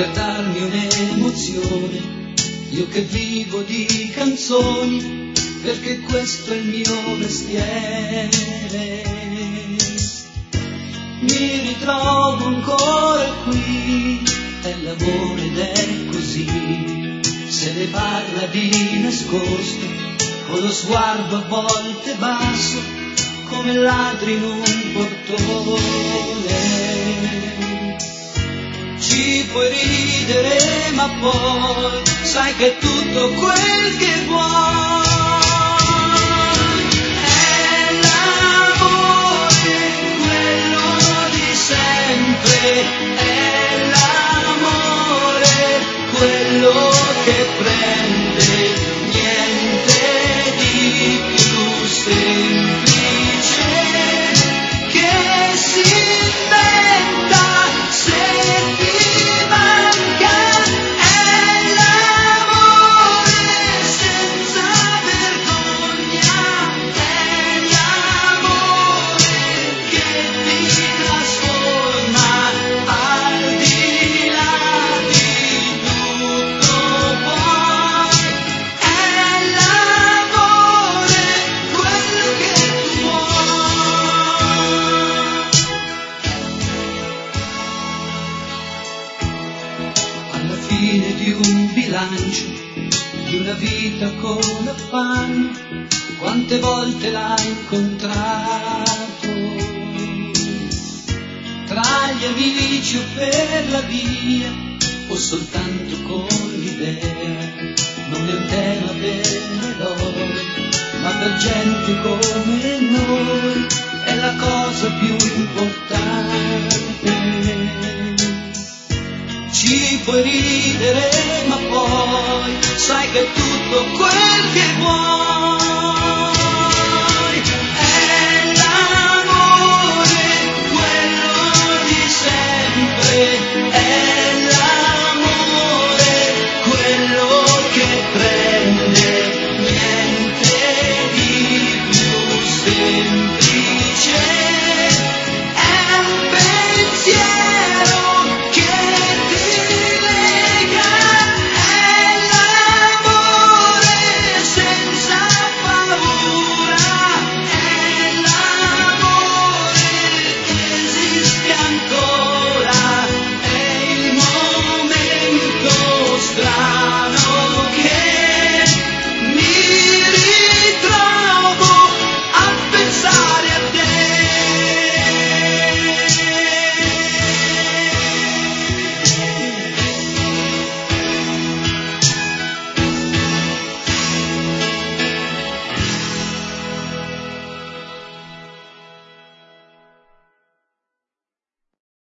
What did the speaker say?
per darmi un'emozione. Io che vivo di canzoni, perché questo è il mio mestiere. Mi ritrovo ancora qui, è l'amore ed è così. Se ne parla di nascosto, con lo sguardo a volte basso, come ladri in un portone. Ci puoi ridere, ma poi sai che è tutto quel che vuoi. È l'amore, quello di sempre. È l'amore, quello che prende, niente di più semplice che si inventa se ti manca. È l'amore senza vergogna, è l'amore che ti trasforma al di là di tutto poi. È l'amore quello che tu vuoi. Alla fine di un bilancio, di una vita con affanno, quante volte l'hai incontrato? Tra gli amici o per la via, o soltanto con l'idea. Non è un tema per eroi, ma per gente come noi è la cosa più importante. Ci puoi ridere, ma poi sai che è tutto quel che vuoi.